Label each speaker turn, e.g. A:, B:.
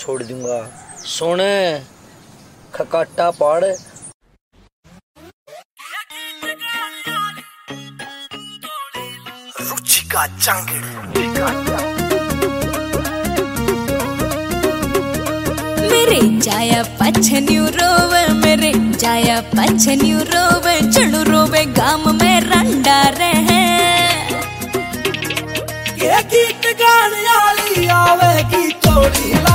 A: छोड़ दूंगा। सुन खकाटा पाड़। रुचिका चांगड़
B: मेरे जाया पछन्यू रोवे, मेरे जाया पछन्यू रोवे, चढ़ू रोवे गाम में रंडा रहे।
A: गीत गाने वाली आवे की चोरी